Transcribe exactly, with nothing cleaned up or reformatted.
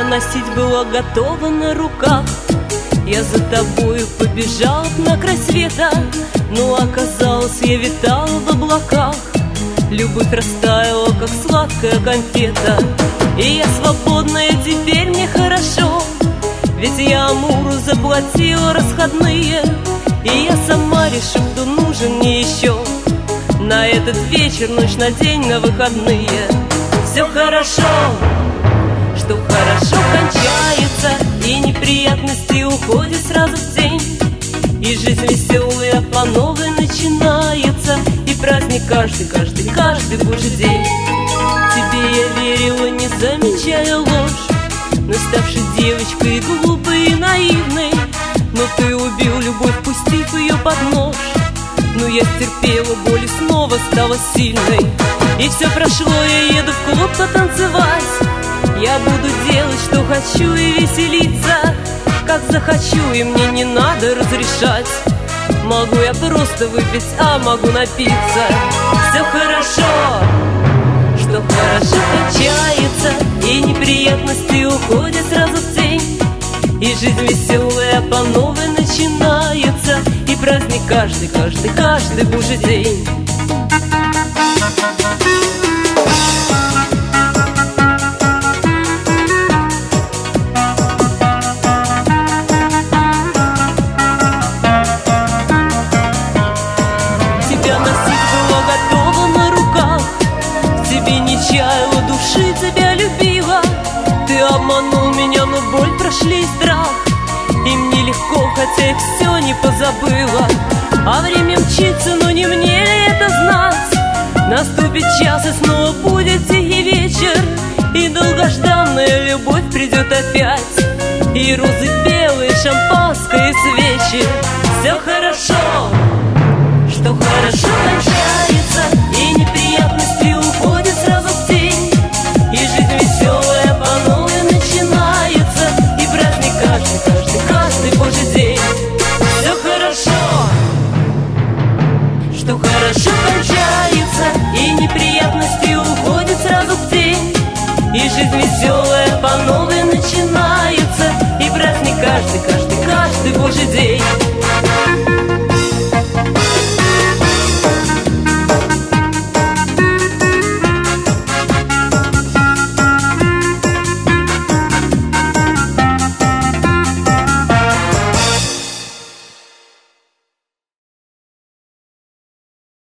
Тебя носить было готово на руках. Я за тобою побежал на край света, но оказалось, я витал в облаках. Любовь растаяла, как сладкая конфета, и я свободная, теперь мне хорошо. Ведь я Амуру заплатила расходные, и я сама решу, кто нужен мне еще. На этот вечер, ночь на день, на выходные. Все хорошо, что хорошо кончается, и неприятности уходят сразу в тень. И жизнь веселая по новой начинается, и праздник каждый, каждый, каждый божий день. Тебе я верила, не замечая ложь, но ставшей девочкой глупой и наивной. Но ты убил любовь, пустив ее под нож. Но я стерпела боль и снова стала сильной. И все прошло, я еду в клуб потанцевать. Я буду делать, что хочу, и веселиться, как захочу, и мне не надо разрешать. Могу я просто выпить, а могу напиться. Все хорошо, что хорошо кончается, и неприятности уходят сразу в тень. И жизнь веселая по новой начинается, и праздник каждый, каждый, каждый божий день. Тебя носить было готово на руках, в тебе не чаяла души, тебя любила. Ты обманул меня, но боль прошли и страх, и мне легко, хотя я все не позабыла. А время мчится, но не мне ли это знать? Наступит час, и снова будет тихий вечер, и долгожданная любовь придет опять, и розы белые, шампанское и свет.